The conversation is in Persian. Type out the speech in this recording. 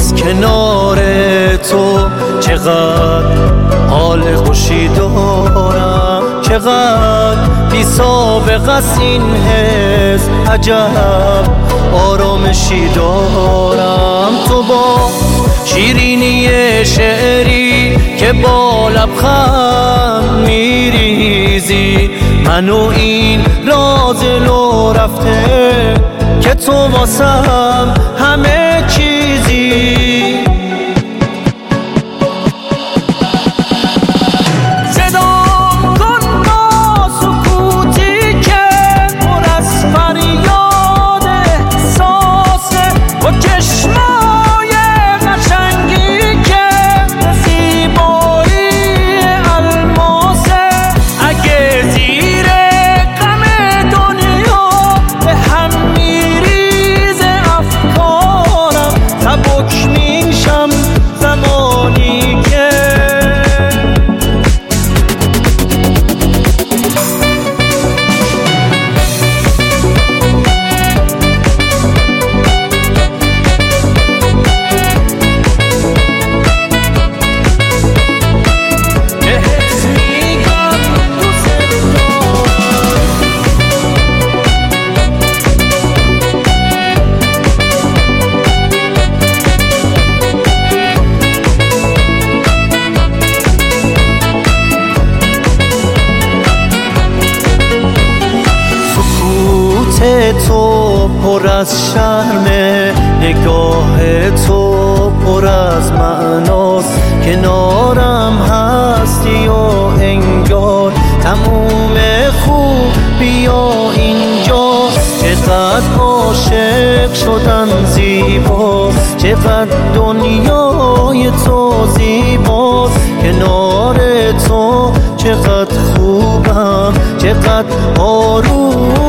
روز کنار تو چقدر حال خوشی دارم، چقدر بی سابقه است این حس، عجب آرامشی دارم. تو با شیرینی شعری که با لبخند میریزی، منو این راز لو رفته که تو واسم همه چیزی. تو پر از شرمه، نگاه تو پر از معناست، کنارم هستی و انگار تموم خوبیا اینجاست. چقدر عاشق شدن زیباست، چقدر دنیای تو زیباست، کنار تو چقدر خوبم، چقدر آروم